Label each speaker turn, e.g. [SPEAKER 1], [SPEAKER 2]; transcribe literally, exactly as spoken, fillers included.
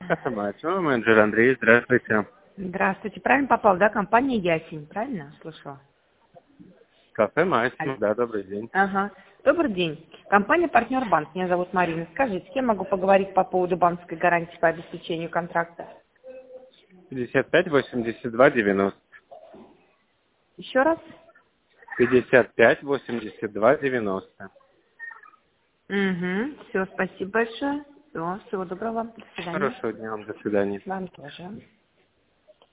[SPEAKER 1] Мачо, менеджер Андрей, здравствуйте.
[SPEAKER 2] Здравствуйте. Правильно попал, да? Компания Ясень, правильно слышала?
[SPEAKER 1] Кафе Мастер,
[SPEAKER 2] Алло.
[SPEAKER 1] да, добрый день.
[SPEAKER 2] Ага. Добрый день. Компания «Партнер Банк». Меня зовут Марина. Скажите, с кем могу поговорить по поводу банковской гарантии по обеспечению контракта?
[SPEAKER 1] пятьдесят пять восемьдесят два девяносто.
[SPEAKER 2] Еще раз?
[SPEAKER 1] пятьдесят пять восемьдесят два девяносто.
[SPEAKER 2] Угу. Все, спасибо большое. Все, всего доброго вам. До свидания.
[SPEAKER 1] Хорошего дня вам, до свидания.
[SPEAKER 2] Вам тоже.